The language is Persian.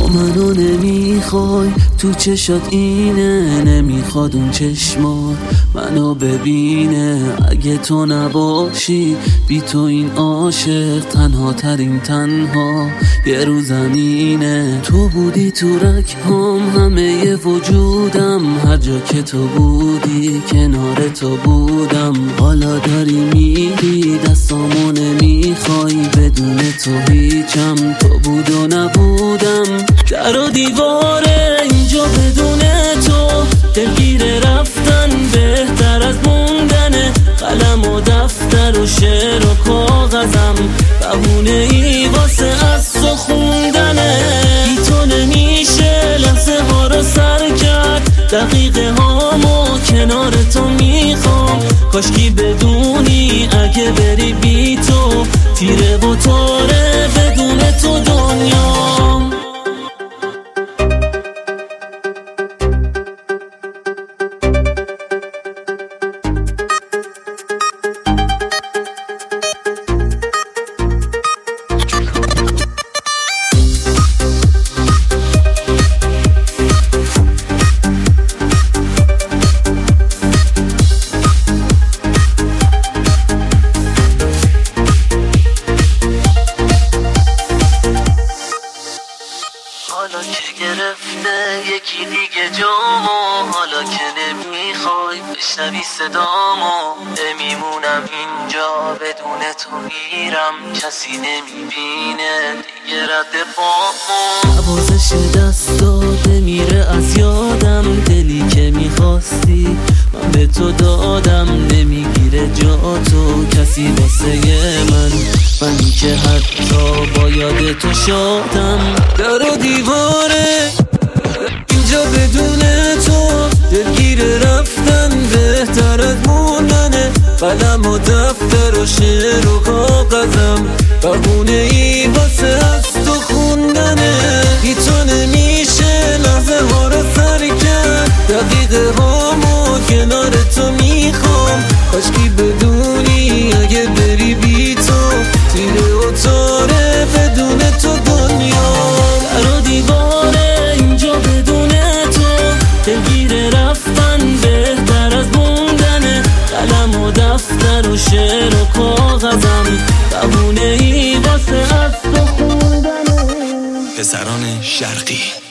منو نمیخوای تو چشات اینه، نمیخواد اون چشمات منو ببینه. اگه تو نباشی بی تو این عاشق تنها ترین تنها یه رو زمینه. تو بودی تو رگ‌هام همه وجودم، هر جا که تو بودی کنار تو بودم. حالا داری میری دستامو نمیخوای، بدون تو هیچم تو بود و نبودم. در و دیواره اینجا بدون تو دلگیر رفتن بهتر از موندنه. قلم و دفتر و شعر و کاغذم بهونه ای واسه از تو خوندنه. بی تو نمیشه لحظه ها رو سر کرد، دقیقه هامو کنار تو میخوام. کاشکی بدونی اگه بری بی تو تیره و تاره بدون تو دنیام. حالا که گرفته یکی دیگه جامو، حالا که نمیخوای بشنوی صدامو، نمیمونم اینجا بدون تو میرم. کسی نمیبینه دیگه رد پامو. نوازش دست داده میره از یادم، دلی که میخواستی من به تو دادم. نمیگیره جا تو کسی واسه منی که حتی با یاد تو شادم. در و دیواره اینجا بدون تو دلگیر رفتن بهتر از موندنه. قلم و دفتر و شعر و کاغذم بهونه ای واسه از تو خوندنه. بی تو نمیشه لحظه ها رو سر کرد، دقیقه هامو کنار تو میخوام. کاشکی بدونی اگه بری بی تو تیره و تاره بدون تو دنیا. در و دیواره اینجا بدون تو دلگیر رفتن بهتر از موندنه. قلم و دفتر و شعر و کاغذم بهونه ای واسه از تو خوندنه. پسران شرقی